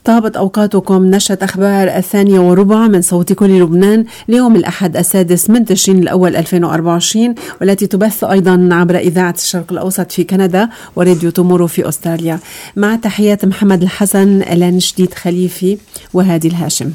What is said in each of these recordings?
طابت أوقاتكم. نشرة أخبار 2:15 من صوت كل لبنان اليوم الأحد 6 من تشرين الأول 2024، والتي تبث أيضا عبر إذاعة الشرق الأوسط في كندا وراديو تومورو في أستراليا. مع تحيات محمد الحسن، إلان شديد خليفي وهادي الهاشم.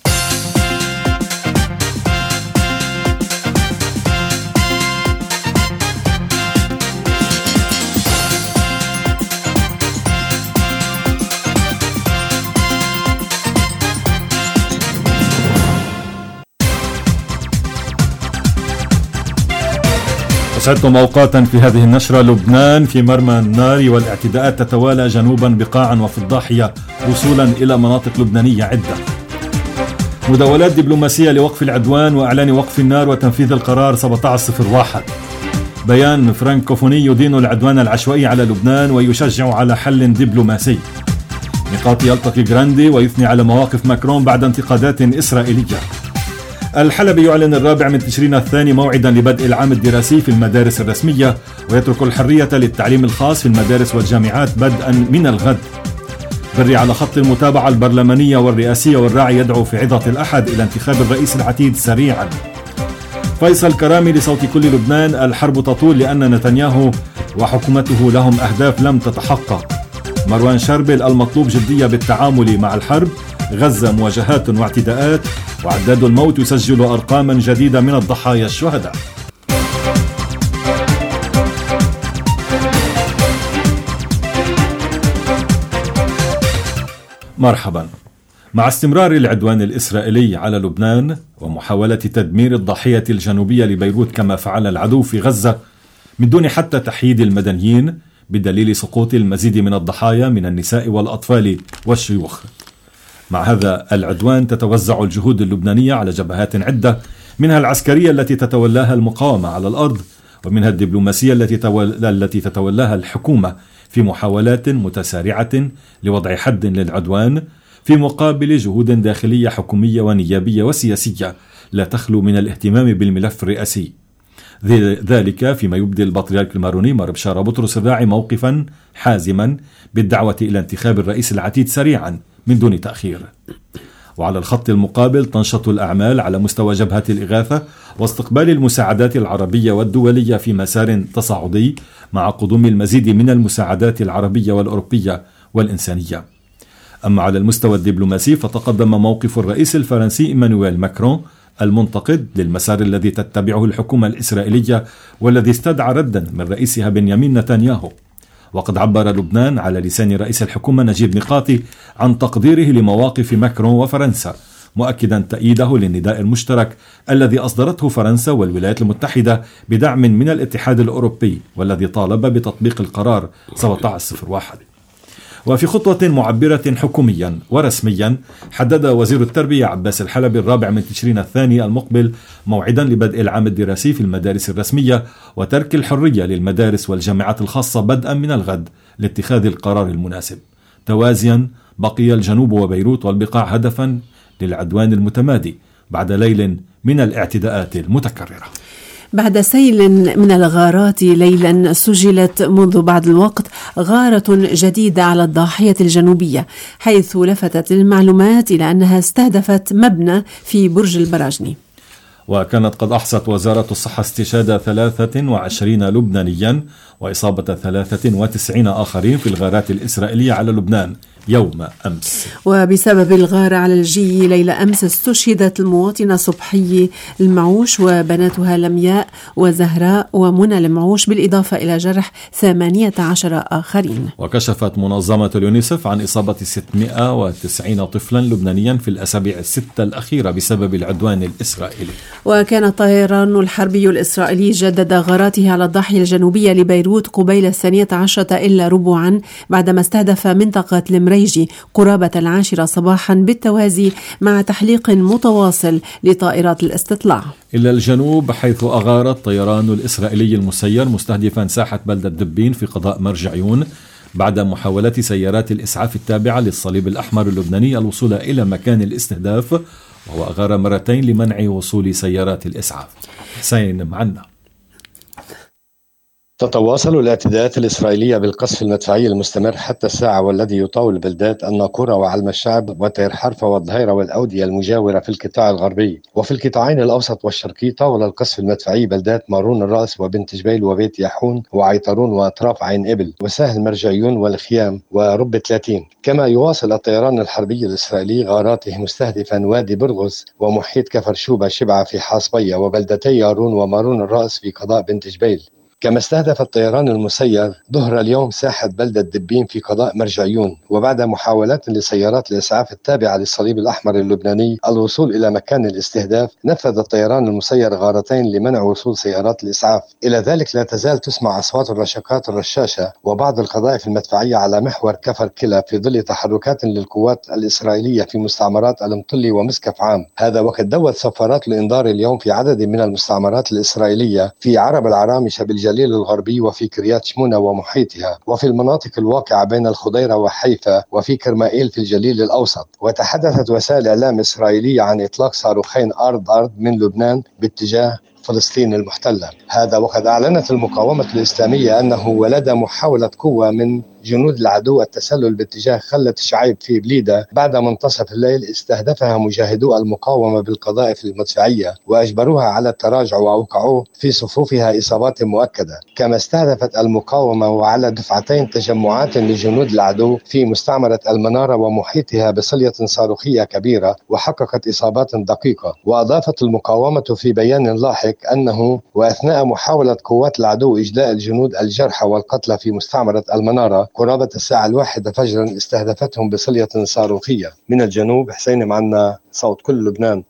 أسعدكم أوقاتا في هذه النشرة. لبنان في مرمى النار والاعتداءات تتوالى جنوبا بقاعا وفي الضاحية وصولا إلى مناطق لبنانية عدة. مداولات دبلوماسية لوقف العدوان وإعلان وقف النار وتنفيذ القرار 1701. بيان فرانكوفوني يدين العدوان العشوائي على لبنان ويشجع على حل دبلوماسي. نقاط يلتقي جراندي ويثني على مواقف ماكرون بعد انتقادات إسرائيلية. الحلبي يعلن 4 من تشرين الثاني موعدا لبدء العام الدراسي في المدارس الرسمية، ويترك الحرية للتعليم الخاص في المدارس والجامعات بدءا من الغد. بري على خط المتابعة البرلمانية والرئاسية والراعي يدعو في عظة الأحد إلى انتخاب الرئيس العتيد سريعا. فيصل كرامي لصوت كل لبنان: الحرب تطول لأن نتنياهو وحكومته لهم أهداف لم تتحقق. مروان شربل: المطلوب جدية بالتعامل مع الحرب، غزة مواجهات واعتداءات، وعداد الموت يسجل أرقاما جديدة من الضحايا الشهداء. مرحبا. مع استمرار العدوان الإسرائيلي على لبنان ومحاولة تدمير الضاحية الجنوبية لبيروت كما فعل العدو في غزة من دون حتى تحييد المدنيين، بدليل سقوط المزيد من الضحايا من النساء والأطفال والشيوخ. مع هذا العدوان تتوزع الجهود اللبنانية على جبهات عدة، منها العسكرية التي تتولاها المقاومة على الأرض، ومنها الدبلوماسية التي تتولاها الحكومة في محاولات متسارعة لوضع حد للعدوان، في مقابل جهود داخلية حكومية ونيابية وسياسية لا تخلو من الاهتمام بالملف الرئاسي. ذلك فيما يبدي البطريرك الماروني مار بشارة بطرس الراعي موقفا حازما بالدعوة إلى انتخاب الرئيس العتيد سريعا من دون تأخير. وعلى الخط المقابل تنشط الأعمال على مستوى جبهة الإغاثة واستقبال المساعدات العربية والدولية في مسار تصاعدي، مع قدوم المزيد من المساعدات العربية والأوروبية والإنسانية. أما على المستوى الدبلوماسي فتقدم موقف الرئيس الفرنسي إيمانويل ماكرون المنتقد للمسار الذي تتبعه الحكومة الإسرائيلية، والذي استدعى ردا من رئيسها بنيامين نتنياهو. وقد عبر لبنان على لسان رئيس الحكومة نجيب ميقاتي عن تقديره لمواقف ماكرون وفرنسا، مؤكدا تأييده للنداء المشترك الذي أصدرته فرنسا والولايات المتحدة بدعم من الاتحاد الأوروبي، والذي طالب بتطبيق القرار 1701. وفي خطوة معبرة حكوميا ورسميا، حدد وزير التربية عباس الحلبي 4 من تشرين الثاني المقبل موعدا لبدء العام الدراسي في المدارس الرسمية، وترك الحرية للمدارس والجامعات الخاصة بدءا من الغد لاتخاذ القرار المناسب. توازيا بقي الجنوب وبيروت والبقاع هدفا للعدوان المتمادي بعد ليل من الاعتداءات المتكررة. بعد سيل من الغارات ليلا، سجلت منذ بعض الوقت غارة جديدة على الضاحية الجنوبية، حيث لفتت المعلومات إلى أنها استهدفت مبنى في برج البراجني. وكانت قد أحصت وزارة الصحة استشهاد 23 لبنانيا وإصابة 93 آخرين في الغارات الإسرائيلية على لبنان يوم أمس. وبسبب الغارة على الجي ليلة أمس استشهدت المواطنة صبحي المعوش وبناتها لمياء وزهراء ومنى المعوش، بالإضافة إلى جرح 18 آخرين. وكشفت منظمة اليونيسف عن إصابة 690 طفلا لبنانيا في الأسابيع الستة الأخيرة بسبب العدوان الإسرائيلي. وكان الطيران الحربي الإسرائيلي جدد غاراته على الضاحية الجنوبية لبيروت قبيل 12 إلا ربعا، بعدما استهدف منطقة المريجي قرابة 10 صباحا بالتوازي، مع تحليق متواصل لطائرات الاستطلاع. إلى الجنوب، حيث أغار الطيران الإسرائيلي المسير مستهدفا ساحة بلدة دبين في قضاء مرج عيون، بعد محاولة سيارات الإسعاف التابعة للصليب الأحمر اللبناني الوصول إلى مكان الاستهداف، وهو أغار مرتين لمنع وصول سيارات الإسعاف. حسين معنا. تتواصل الاعتداءات الإسرائيلية بالقصف المدفعي المستمر حتى الساعة، والذي يطاول بلدات الناقورة وعلم الشعب وتير حرفة والظهيرة والأودية المجاورة في القطاع الغربي. وفي القطاعين الأوسط والشرقي طاول القصف المدفعي بلدات مارون الرأس وبنت جبيل وبيت ياحون وعيطرون وأطراف عين إبل وسهل مرجعيون والخيام ورب 30. كما يواصل الطيران الحربي الإسرائيلي غاراته مستهدفا وادي برغز ومحيط كفر شوبة شبعة في حاصبية وبلدتي يارون ومارون الرأس في قضاء بنت جبيل. كما استهدف الطيران المسير ظهر اليوم ساحة بلدة دبين في قضاء مرجعيون، وبعد محاولات لسيارات الإسعاف التابعة للصليب الأحمر اللبناني الوصول إلى مكان الاستهداف، نفذ الطيران المسير غارتين لمنع وصول سيارات الإسعاف. إلى ذلك لا تزال تسمع أصوات الرشقات الرشاشة وبعض القذائف المدفعية على محور كفر كلا في ظل تحركات للقوات الإسرائيلية في مستعمرات المطلي ومسكف عام. هذا وقد دوت صفارات الإنذار اليوم في عدد من المستعمرات الإسرائيلية في عرب العرامشة بالجليل الغربي وفي كريات شمونة ومحيطها، وفي المناطق الواقعة بين الخضيرة وحيفا، وفي كرمائيل في الجليل الأوسط. وتحدثت وسائل إعلام إسرائيلية عن إطلاق صاروخين أرض من لبنان باتجاه فلسطين المحتلة. هذا وقد أعلنت المقاومة الإسلامية أنه ولدى محاولة قوة من جنود العدو التسلل باتجاه خلة شعيب في بليدة بعد منتصف الليل، استهدفها مجاهدو المقاومة بالقذائف المدفعية وأجبروها على التراجع وأوقعوا في صفوفها إصابات مؤكدة. كما استهدفت المقاومة وعلى دفعتين تجمعات لجنود العدو في مستعمرة المنارة ومحيطها بصلية صاروخية كبيرة وحققت إصابات دقيقة. وأضافت المقاومة في بيان لاحق أنه وأثناء محاولة قوات العدو إجلاء الجنود الجرحى والقتلى في مستعمرة المنارة قرابة الساعة 1 فجرا استهدفتهم بصلية صاروخية. من الجنوب حسين معنا صوت كل لبنان.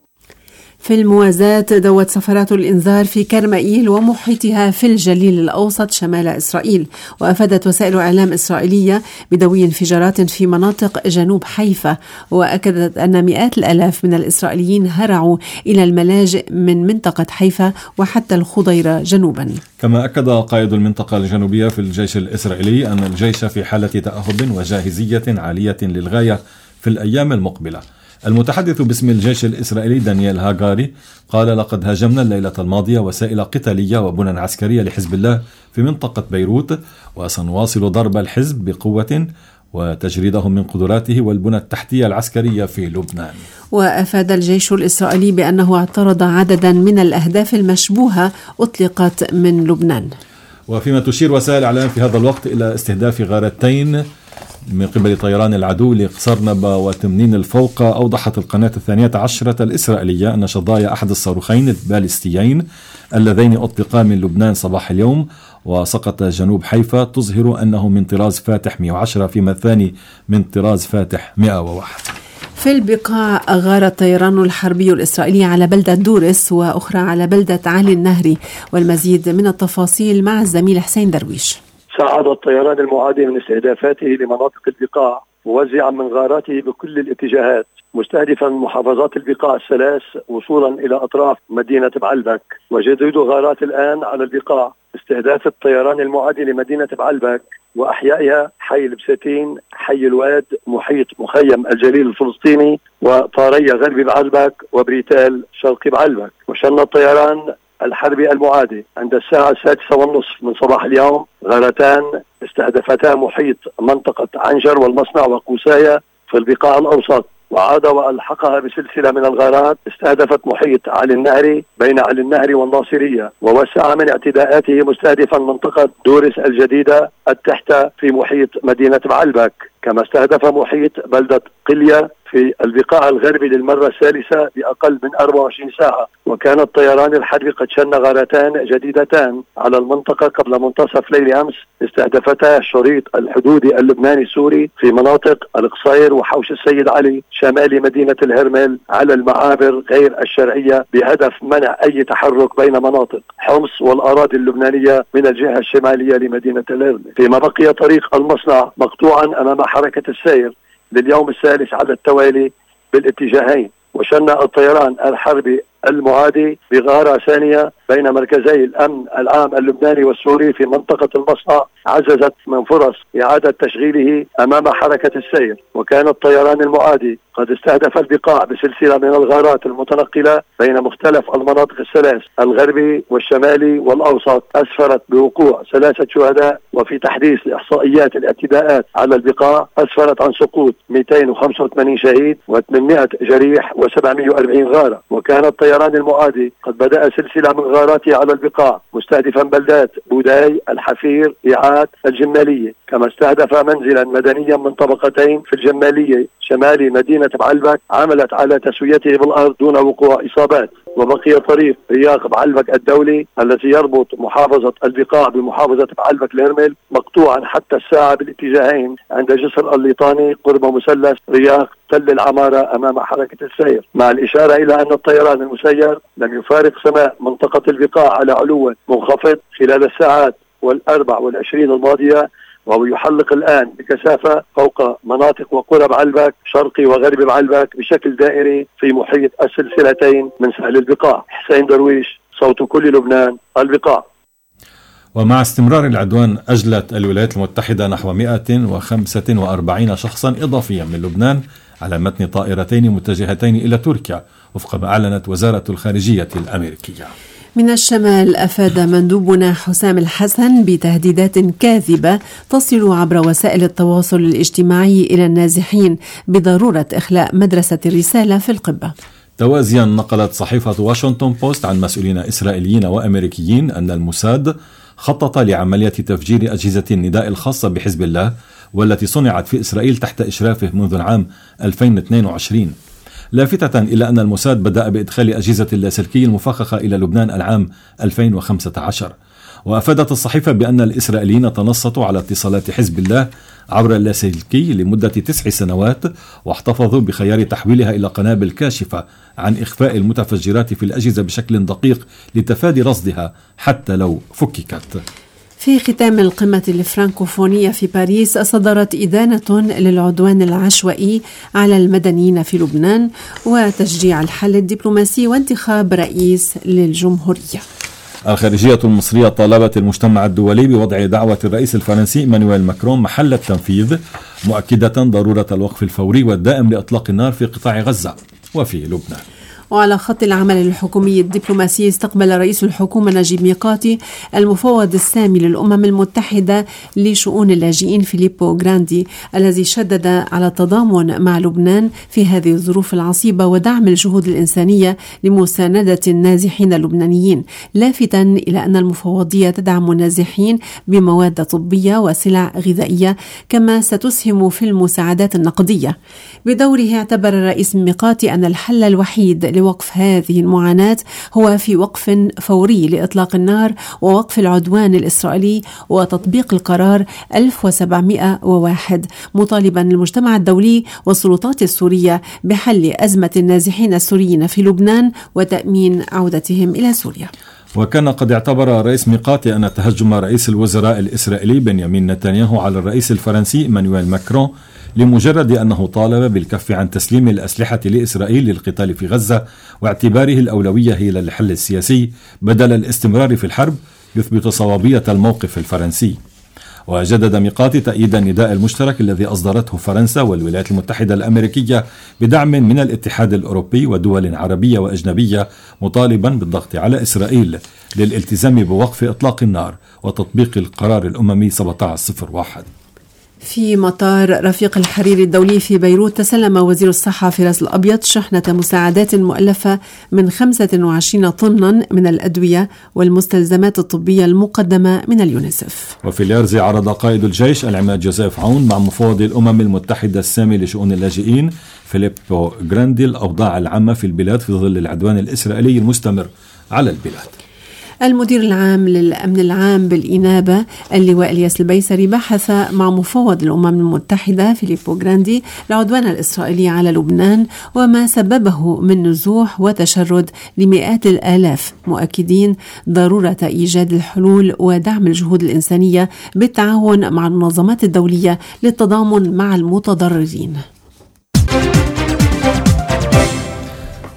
في الموازاة دوت سفرات الإنذار في كرمائيل ومحيطها في الجليل الأوسط شمال إسرائيل، وأفادت وسائل إعلام إسرائيلية بدوي انفجارات في مناطق جنوب حيفا، وأكدت أن مئات الآلاف من الإسرائيليين هرعوا إلى الملاجئ من منطقة حيفا وحتى الخضيرة جنوبا. كما أكد قائد المنطقة الجنوبية في الجيش الإسرائيلي أن الجيش في حالة تأهب وجاهزية عالية للغاية في الأيام المقبلة. المتحدث باسم الجيش الإسرائيلي دانيال هاغاري قال: لقد هاجمنا الليلة الماضية وسائل قتالية وبنى عسكرية لحزب الله في منطقة بيروت، وسنواصل ضرب الحزب بقوة وتجريدهم من قدراته والبنى التحتية العسكرية في لبنان. وأفاد الجيش الإسرائيلي بأنه اعترض عددا من الأهداف المشبوهة أطلقت من لبنان. وفيما تشير وسائل الإعلام في هذا الوقت إلى استهداف غارتين من قبل طيران العدو لقصرنبة وتمنين الفوقة، أوضحت القناة 12 الإسرائيلية أن شظايا أحد الصاروخين البالستيين اللذين أطلقا من لبنان صباح اليوم وسقط جنوب حيفا تظهر أنه من طراز فاتح 110، فيما الثاني من طراز فاتح 101. في البقاع غار الطيران الحربي الإسرائيلي على بلدة دورس وأخرى على بلدة علي النهري، والمزيد من التفاصيل مع الزميل حسين درويش. ساعد الطيران المعادي من استهدافاته لمناطق البقاع موزعا من غاراته بكل الاتجاهات، مستهدفا محافظات البقاع الثلاث وصولا إلى أطراف مدينة بعلبك. وجديد غارات الآن على البقاع استهداف الطيران المعادي لمدينة بعلبك وأحيائها: حي البساتين، حي الواد، محيط مخيم الجليل الفلسطيني، وطارية غربي بعلبك، وبريتال شرقي بعلبك. وشن الطيران الحربي المعادي عند الساعة 6:30 من صباح اليوم غارتان استهدفتا محيط منطقة عنجر والمصنع وقوسايا في البقاع الأوسط، وعاد وألحقها بسلسلة من الغارات استهدفت محيط علي النهري بين علي النهري والناصرية، ووسع من اعتداءاته مستهدفا منطقة دورس الجديدة التحتة في محيط مدينة بعلبك. كما استهدف محيط بلدة قلية في البقاع الغربي للمرة الثالثة بأقل من 24 ساعة. وكان الطيران الحربي قد شن غارتان جديدتان على المنطقة قبل منتصف ليل أمس استهدفتا الشريط الحدودي اللبناني السوري في مناطق القصير وحوش السيد علي شمال مدينة الهرمل على المعابر غير الشرعية، بهدف منع أي تحرك بين مناطق حمص والأراضي اللبنانية من الجهة الشمالية لمدينة الهرمل. فيما بقي طريق المصنع مقطوعا أمام حركة السير لليوم الثالث على التوالي بالاتجاهين. وشن الطيران الحربي المعادي بغارة ثانية بين مركزي الأمن العام اللبناني والسوري في منطقة المصنع عززت من فرص إعادة تشغيله أمام حركة السير. وكان الطيران المعادي قد استهدف البقاع بسلسلة من الغارات المتنقلة بين مختلف المناطق الثلاث الغربي والشمالي والأوسط، أسفرت بوقوع 3 شهداء. وفي تحديث لإحصائيات الاعتداءات على البقاع أسفرت عن سقوط 285 شهيد و800 جريح و740 غارة. وكان الطيران المعادي قد بدأ سلسلة من غاراته على البقاع مستهدفا بلدات بوداي، الحفير، إيعات، الجمالية، كما استهدف منزلا مدنيا من طبقتين في الجمالية شمالي مدينة بعلبك عملت على تسويته بالأرض دون وقوع إصابات. وبقي طريق رياق بعلبك الدولي الذي يربط محافظة البقاع بمحافظة بعلبك الهرمل مقطوعا حتى الساعة بالاتجاهين عند جسر الليطاني قرب مثلث رياق تل العمارة أمام حركة السير، مع الإشارة إلى أن الطيران المسير لم يفارق سماء منطقة البقاع على علو منخفض خلال الساعات 24 الماضية، وهو يحلق الآن بكثافة فوق مناطق وقرى بعلبك شرقي وغربي بعلبك بشكل دائري في محيط السلسلتين من سهل البقاع. حسين درويش، صوت كل لبنان، البقاع. ومع استمرار العدوان أجلت الولايات المتحدة نحو 145 شخصا إضافيا من لبنان على متن طائرتين متجهتين إلى تركيا وفق ما أعلنت وزارة الخارجية الأمريكية. من الشمال أفاد مندوبنا حسام الحسن بتهديدات كاذبة تصل عبر وسائل التواصل الاجتماعي إلى النازحين بضرورة إخلاء مدرسة الرسالة في القبة. توازيا نقلت صحيفة واشنطن بوست عن مسؤولين إسرائيليين وأمريكيين أن الموساد خطط لعملية تفجير أجهزة النداء الخاصة بحزب الله والتي صنعت في إسرائيل تحت إشرافه منذ العام 2022، لافتة إلى أن الموساد بدأ بإدخال أجهزة اللاسلكي المفخخة إلى لبنان العام 2015. وأفادت الصحيفة بأن الإسرائيليين تنصتوا على اتصالات حزب الله عبر اللاسلكي لمدة 9 سنوات واحتفظوا بخيار تحويلها إلى قنابل كاشفة عن إخفاء المتفجرات في الأجهزة بشكل دقيق لتفادي رصدها حتى لو فككت. في ختام القمة الفرنكوفونية في باريس صدرت إدانة للعدوان العشوائي على المدنيين في لبنان وتشجيع الحل الدبلوماسي وانتخاب رئيس للجمهورية. الخارجية المصرية طالبت المجتمع الدولي بوضع دعوة الرئيس الفرنسي إيمانويل ماكرون محل التنفيذ، مؤكدة ضرورة الوقف الفوري والدائم لإطلاق النار في قطاع غزة وفي لبنان. وعلى خط العمل الحكومي الدبلوماسي استقبل رئيس الحكومة نجيب ميقاتي المفوض السامي للأمم المتحدة لشؤون اللاجئين فيليبو غراندي الذي شدد على التضامن مع لبنان في هذه الظروف العصيبة ودعم الجهود الإنسانية لمساندة النازحين اللبنانيين، لافتاً إلى أن المفوضية تدعم النازحين بمواد طبية وسلع غذائية كما ستسهم في المساعدات النقدية. بدوره اعتبر الرئيس ميقاتي أن الحل الوحيد لوقف هذه المعاناة هو في وقف فوري لإطلاق النار ووقف العدوان الإسرائيلي وتطبيق القرار 1701، مطالبا المجتمع الدولي والسلطات السورية بحل أزمة النازحين السوريين في لبنان وتأمين عودتهم إلى سوريا. وكان قد اعتبر الرئيس ميقاتي أن تهجم رئيس الوزراء الإسرائيلي بنيامين نتنياهو على الرئيس الفرنسي إيمانويل ماكرون لمجرد أنه طالب بالكف عن تسليم الأسلحة لإسرائيل للقتال في غزة واعتباره الأولوية هي للحل السياسي بدل الاستمرار في الحرب، يثبت صوابية الموقف الفرنسي. وجدد ميقاتي تأييد النداء المشترك الذي أصدرته فرنسا والولايات المتحدة الأمريكية بدعم من الاتحاد الأوروبي ودول عربية وأجنبية، مطالبا بالضغط على إسرائيل للالتزام بوقف إطلاق النار وتطبيق القرار الأممي 1701. في مطار رفيق الحريري الدولي في بيروت تسلم وزير الصحة فراس الأبيض شحنة مساعدات مؤلفة من 25 طنا من الأدوية والمستلزمات الطبية المقدمة من اليونيسف. وفي اليرزي عرض قائد الجيش العماد جوزيف عون مع مفوض الأمم المتحدة السامي لشؤون اللاجئين فيليبو غراندي الأوضاع العامة في البلاد في ظل العدوان الإسرائيلي المستمر على البلاد. المدير العام للأمن العام بالإنابة اللواء الياس البيسري بحث مع مفوض الأمم المتحدة فيليبو غراندي العدوان الإسرائيلي على لبنان وما سببه من نزوح وتشرد لمئات الآلاف، مؤكدين ضرورة إيجاد الحلول ودعم الجهود الإنسانية بالتعاون مع المنظمات الدولية للتضامن مع المتضررين.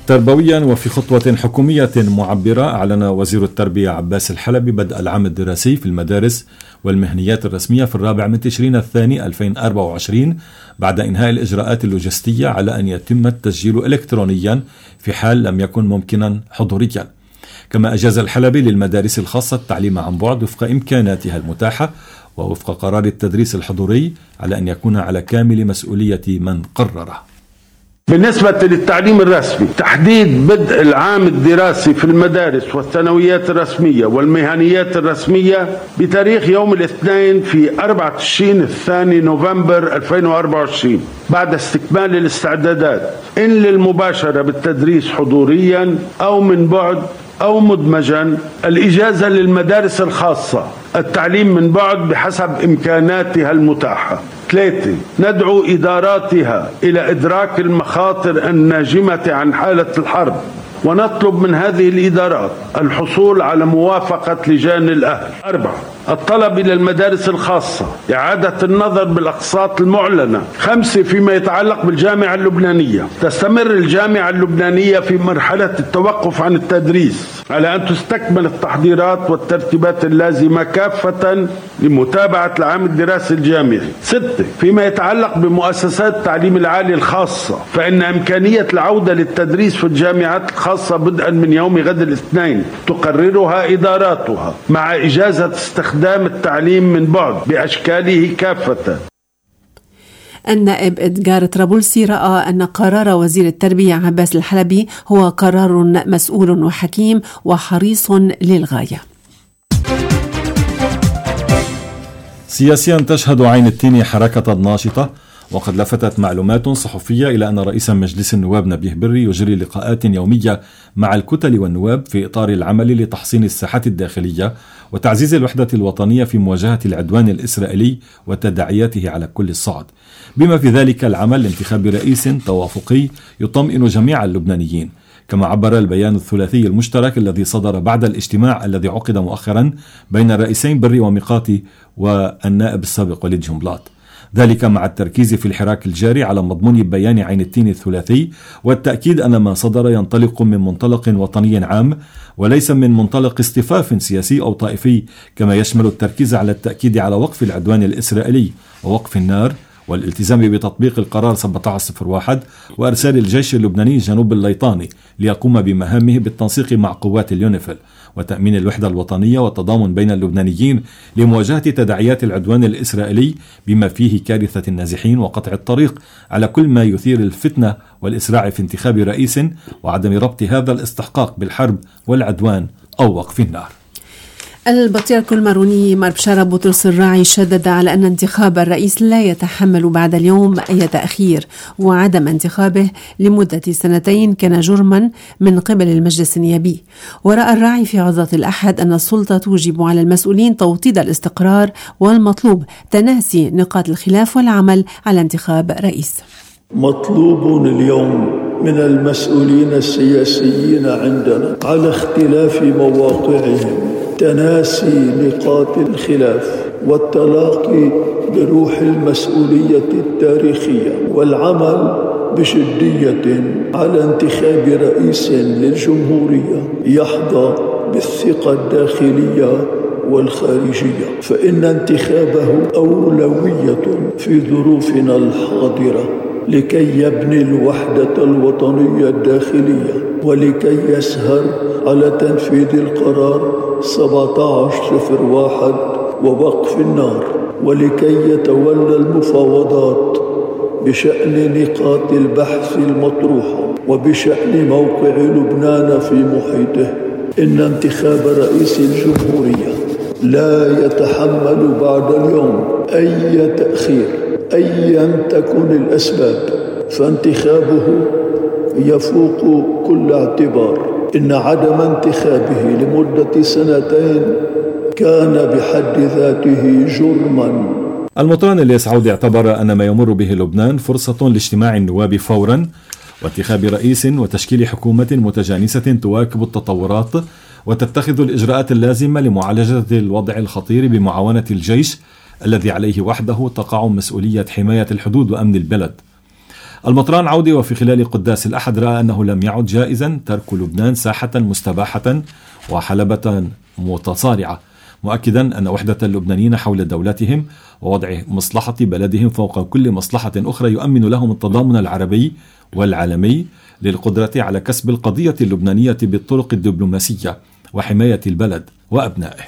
تربويا وفي خطوة حكومية معبرة، أعلن وزير التربية عباس الحلبي بدء العام الدراسي في المدارس والمهنيات الرسمية في 4 تشرين الثاني 2024 بعد إنهاء الإجراءات اللوجستية على أن يتم التسجيل إلكترونيا في حال لم يكن ممكنا حضوريا. كما أجاز الحلبي للمدارس الخاصة التعليم عن بعد وفق إمكاناتها المتاحة ووفق قرار التدريس الحضوري على أن يكون على كامل مسؤولية من قرره. بالنسبة للتعليم الرسمي، تحديد بدء العام الدراسي في المدارس والثانويات الرسمية والمهنيات الرسمية بتاريخ يوم الاثنين في 4 تشرين الثاني نوفمبر 2024 بعد استكمال الاستعدادات إن للمباشرة بالتدريس حضوريا أو من بعد أو مدمجا. الإجازة للمدارس الخاصة التعليم من بعد بحسب إمكاناتها المتاحة. 3. ندعو إداراتها إلى إدراك المخاطر الناجمة عن حالة الحرب، ونطلب من هذه الإدارات الحصول على موافقة لجان الأهل. 4. الطلب إلى المدارس الخاصة إعادة النظر بالأقساط المعلنة. 5. فيما يتعلق بالجامعة اللبنانية، تستمر الجامعة اللبنانية في مرحلة التوقف عن التدريس على أن تستكمل التحضيرات والترتيبات اللازمة كافة لمتابعة العام الدراسي الجامعي. 6. فيما يتعلق بمؤسسات التعليم العالي الخاصة، فإن إمكانية العودة للتدريس في الجامعات الخاصة بدءا من يوم غد الاثنين تقررها إداراتها مع إجازة استخدام التعليم من بعد بأشكاله كافة. النائب إدغار طرابلسي رأى أن قرار وزير التربية عباس الحلبي هو قرار مسؤول وحكيم وحريص للغاية. سياسيا تشهد عين التين حركة ناشطة، وقد لفتت معلومات صحفية إلى أن رئيس مجلس النواب نبيه بري يجري لقاءات يومية مع الكتل والنواب في إطار العمل لتحصين الساحات الداخلية وتعزيز الوحدة الوطنية في مواجهة العدوان الإسرائيلي وتداعياته على كل الصعد، بما في ذلك العمل لانتخاب رئيس توافقي يطمئن جميع اللبنانيين. كما عبر البيان الثلاثي المشترك الذي صدر بعد الاجتماع الذي عقد مؤخرا بين الرئيسين بري وميقاتي والنائب السابق وليد جنبلاط، ذلك مع التركيز في الحراك الجاري على مضمون بيان عين التين الثلاثي والتأكيد أن ما صدر ينطلق من منطلق وطني عام وليس من منطلق اصطفاف سياسي أو طائفي، كما يشمل التركيز على التأكيد على وقف العدوان الإسرائيلي ووقف النار والالتزام بتطبيق القرار 1701 وأرسال الجيش اللبناني جنوب الليطاني ليقوم بمهامه بالتنسيق مع قوات اليونيفيل وتأمين الوحدة الوطنية والتضامن بين اللبنانيين لمواجهة تداعيات العدوان الإسرائيلي بما فيه كارثة النازحين وقطع الطريق على كل ما يثير الفتنة والإسراع في انتخاب رئيس وعدم ربط هذا الاستحقاق بالحرب والعدوان أو وقف النار. البطريرك الماروني مار بشارة بطرس الراعي شدد على أن انتخاب الرئيس لا يتحمل بعد اليوم أي تأخير، وعدم انتخابه لمدة 2 كان جرما من قبل المجلس النيابي. ورأى الراعي في عظة الأحد أن السلطة توجب على المسؤولين توطيد الاستقرار والمطلوب تناسي نقاط الخلاف والعمل على انتخاب رئيس. مطلوب اليوم من المسؤولين السياسيين عندنا على اختلاف مواقعهم تناسي نقاط الخلاف والتلاقي بروح المسؤولية التاريخية والعمل بجدية على انتخاب رئيس للجمهورية يحظى بالثقة الداخلية والخارجية، فإن انتخابه أولوية في ظروفنا الحاضرة لكي يبني الوحدة الوطنية الداخلية ولكي يسهر على تنفيذ القرار 1701 ووقف النار، ولكي يتولى المفاوضات بشأن نقاط البحث المطروحة وبشأن موقع لبنان في محيطه. إن انتخاب رئيس الجمهورية لا يتحمل بعد اليوم أي تأخير أيا تكن الأسباب، فانتخابه يفوق كل اعتبار. إن عدم انتخابه لمدة 2 كان بحد ذاته جرما. المطران الياس عودي اعتبر أن ما يمر به لبنان فرصة لاجتماع النواب فورا وانتخاب رئيس وتشكيل حكومة متجانسة تواكب التطورات وتتخذ الإجراءات اللازمة لمعالجة الوضع الخطير بمعاونة الجيش الذي عليه وحده تقع مسؤولية حماية الحدود وأمن البلد. المطران عودي وفي خلال قداس الأحد رأى أنه لم يعد جائزا ترك لبنان ساحة مستباحة وحلبة متصارعة، مؤكدا أن وحدة اللبنانيين حول دولتهم ووضع مصلحة بلدهم فوق كل مصلحة أخرى يؤمن لهم التضامن العربي والعالمي للقدرة على كسب القضية اللبنانية بالطرق الدبلوماسية وحماية البلد وأبنائه.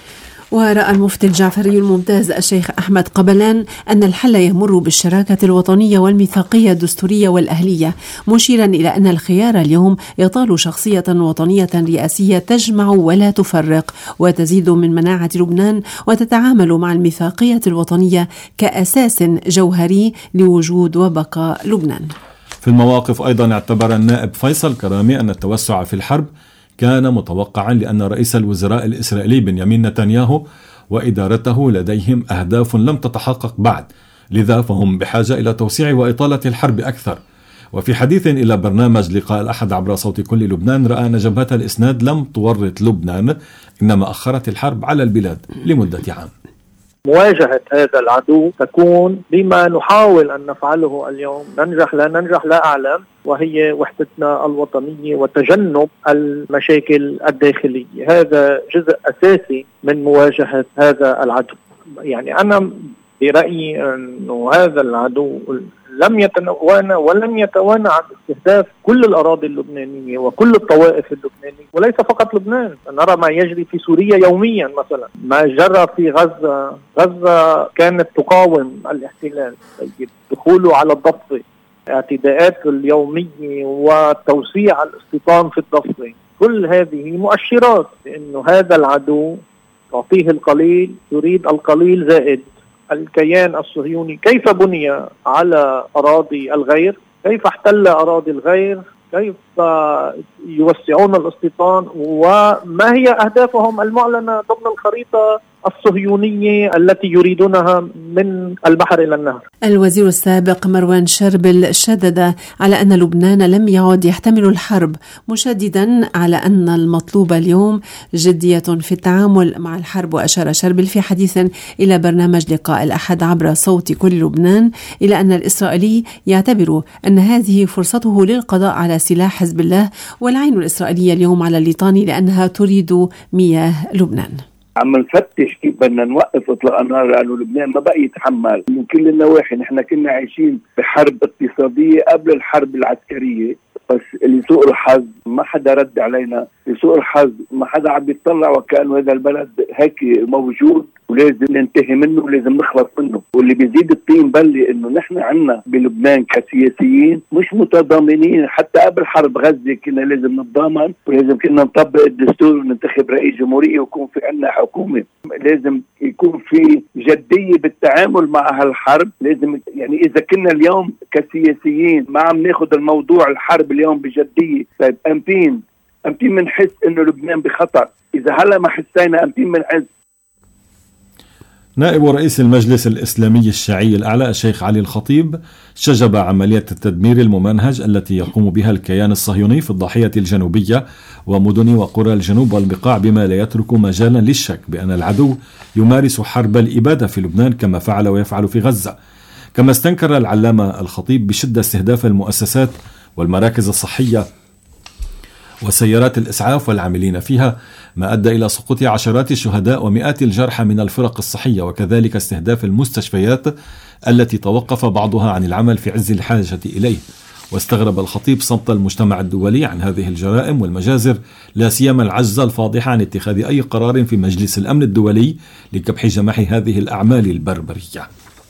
ورأى المفتي الجعفري الممتاز الشيخ أحمد قبلان أن الحل يمر بالشراكة الوطنية والميثاقية الدستورية والأهلية، مشيرا إلى أن الخيار اليوم يطال شخصية وطنية رئاسية تجمع ولا تفرق وتزيد من مناعة لبنان وتتعامل مع الميثاقية الوطنية كأساس جوهري لوجود وبقاء لبنان. في المواقف أيضا اعتبر النائب فيصل كرامي أن التوسع في الحرب كان متوقعا لأن رئيس الوزراء الإسرائيلي بنيامين نتنياهو وإدارته لديهم أهداف لم تتحقق بعد، لذا فهم بحاجة إلى توسيع وإطالة الحرب أكثر. وفي حديث إلى برنامج لقاء الأحد عبر صوت كل لبنان رأى أن جبهة الإسناد لم تورط لبنان، إنما أخرت الحرب على البلاد لمدة عام. مواجهة هذا العدو تكون بما نحاول أن نفعله اليوم، ننجح لا ننجح لا أعلم، وهي وحدتنا الوطنية وتجنب المشاكل الداخلية. هذا جزء أساسي من مواجهة هذا العدو. يعني أنا برأيي أنه هذا العدو لم يتوانى ولن يتوانى عن استهداف كل الأراضي اللبنانية وكل الطوائف اللبنانية، وليس فقط لبنان. نرى ما يجري في سوريا يوميا، مثلا ما جرى في غزة. غزة كانت تقاوم الاحتلال، دخوله على الضفة، اعتداءات اليومية وتوسيع الاستيطان في الضفة، كل هذه مؤشرات بأنه هذا العدو تعطيه القليل يريد القليل زائد. الكيان الصهيوني كيف بني على أراضي الغير، كيف احتل أراضي الغير، كيف يوسعون الاستيطان، وما هي أهدافهم المعلنة ضمن الخريطة الصهيونية التي يريدونها من البحر إلى النهر. الوزير السابق مروان شربل شدد على أن لبنان لم يعد يحتمل الحرب، مشددا على أن المطلوب اليوم جدية في التعامل مع الحرب. وأشار شربل في حديث إلى برنامج لقاء الأحد عبر صوت كل لبنان إلى أن الإسرائيلي يعتبر أن هذه فرصته للقضاء على سلاح حزب الله، والعين الإسرائيلية اليوم على الليطاني لأنها تريد مياه لبنان. عم نفتش كيف بدنا نوقف اطلاق النار، لانه لبنان ما بقى يتحمل من كل النواحي. نحن كنا عايشين بحرب اقتصاديه قبل الحرب العسكريه، بس لسوء الحظ ما حدا رد علينا، لسوء الحظ ما حدا عم يطلع وكأنه هذا البلد هيك موجود ولازم ننتهي منه ولازم نخلص منه. واللي بيزيد الطين بلي انه نحن عنا بلبنان كسياسيين مش متضامنين. حتى قبل حرب غزة كنا لازم نتضامن ولازم كنا نطبق الدستور وننتخب رئيس جمهورية ويكون في عنا حكومة. لازم يكون في جدية بالتعامل مع هالحرب. لازم يعني إذا كنا اليوم كسياسيين ما عم ناخد الموضوع الحرب اليوم بجدية، طيب أمتين منحس إنه لبنان بخطر. إذا هلا ما حسينا أمتين منحس. نائب رئيس المجلس الإسلامي الشيعي الأعلى الشيخ علي الخطيب شجب عملية التدمير الممنهج التي يقوم بها الكيان الصهيوني في الضاحية الجنوبية ومدن وقرى الجنوب والبقاع، بما لا يترك مجالا للشك بأن العدو يمارس حرب الإبادة في لبنان كما فعل ويفعل في غزة. كما استنكر العلامة الخطيب بشدة استهداف المؤسسات والمراكز الصحية وسيارات الإسعاف والعاملين فيها، ما أدى إلى سقوط عشرات الشهداء ومئات الجرحى من الفرق الصحية، وكذلك استهداف المستشفيات التي توقف بعضها عن العمل في عز الحاجة إليه. واستغرب الخطيب صمت المجتمع الدولي عن هذه الجرائم والمجازر، لا سيما العجز الفاضح عن اتخاذ أي قرار في مجلس الأمن الدولي لكبح جماح هذه الأعمال البربرية.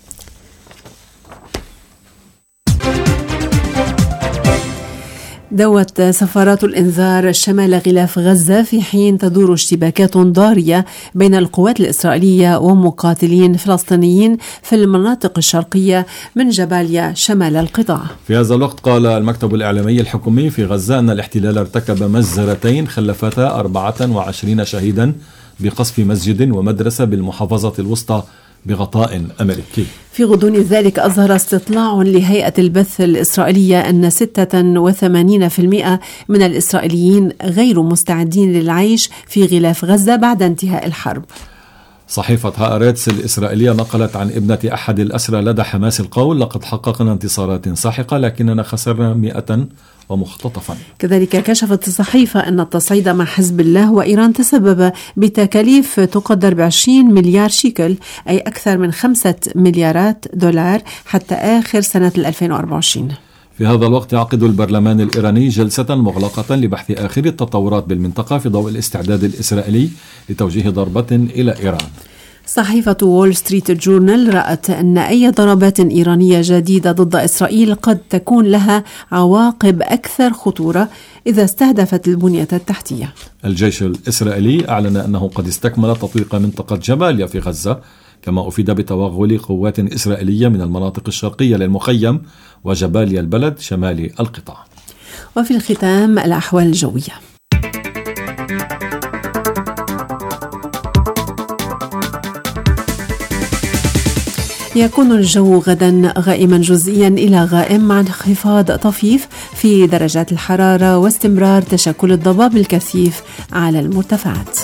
دوت سفارات الإنذار شمال غلاف غزة في حين تدور اشتباكات ضارية بين القوات الإسرائيلية ومقاتلين فلسطينيين في المناطق الشرقية من جباليا شمال القطاع. في هذا الوقت قال المكتب الإعلامي الحكومي في غزة أن الاحتلال ارتكب مجزرتين خلفتا 24 شهيدا بقصف مسجد ومدرسة بالمحافظة الوسطى بغطاء أمريكي. في غضون ذلك أظهر استطلاع لهيئة البث الإسرائيلية أن 86% من الإسرائيليين غير مستعدين للعيش في غلاف غزة بعد انتهاء الحرب. صحيفة هآرتس الإسرائيلية نقلت عن ابنة أحد الأسرى لدى حماس القول: لقد حققنا انتصارات ساحقة لكننا خسرنا 100 ومختطفا. كذلك كشفت الصحيفة أن التصعيد مع حزب الله وإيران تسبب بتكاليف تقدر ب20 مليار شيكل، أي أكثر من 5 مليارات دولار حتى آخر سنة 2024. في هذا الوقت يعقد البرلمان الإيراني جلسة مغلقة لبحث آخر التطورات بالمنطقة في ضوء الاستعداد الإسرائيلي لتوجيه ضربة إلى إيران. صحيفة وول ستريت جورنال رأت أن أي ضربات إيرانية جديدة ضد إسرائيل قد تكون لها عواقب أكثر خطورة إذا استهدفت البنية التحتية. الجيش الإسرائيلي أعلن أنه قد استكمل تطويق منطقة جباليا في غزة، كما أفيد بتوغل قوات إسرائيلية من المناطق الشرقية للمخيم وجباليا البلد شمال القطاع. وفي الختام الأحوال الجوية. يكون الجو غدا غائما جزئيا إلى غائم مع انخفاض طفيف في درجات الحرارة واستمرار تشكل الضباب الكثيف على المرتفعات.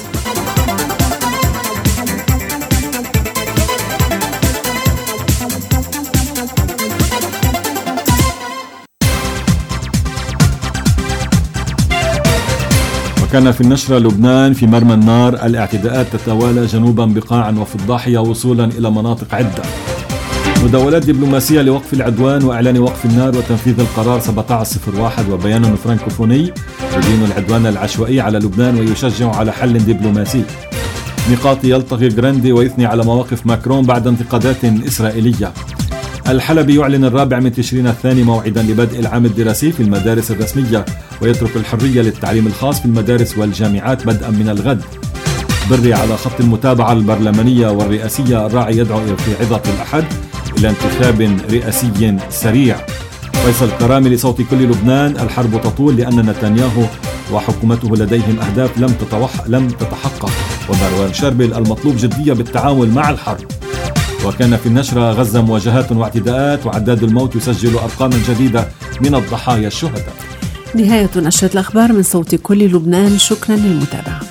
وكان في النشرة: لبنان في مرمى النار، الاعتداءات تتوالى جنوبا بقاعا وفي الضاحية وصولا إلى مناطق عدة. مداولات دبلوماسية لوقف العدوان وإعلان وقف النار وتنفيذ القرار 1701 وبيان فرانكوفوني يدين العدوان العشوائي على لبنان ويشجع على حل دبلوماسي. نقاط: يلتقي غراندي ويثني على مواقف ماكرون بعد انتقادات إسرائيلية. الحلبي يعلن 4 تشرين الثاني موعدا لبدء العام الدراسي في المدارس الرسمية ويترك الحرية للتعليم الخاص في المدارس والجامعات بدءا من الغد. بري على خط المتابعة البرلمانية والرئاسية، الراعي يدعو في عظة الأحد إلى انتخاب رئاسي سريع. فيصل كرامي لصوت كل لبنان: الحرب تطول لأن نتنياهو وحكومته لديهم أهداف لم تتحقق. ومروان شربل: المطلوب جدية بالتعامل مع الحرب. وكان في النشرة: غزة مواجهات واعتداءات وعداد الموت يسجل أرقاما جديدة من الضحايا الشهداء. نهاية نشرة الأخبار من صوت كل لبنان. شكرا للمتابعة.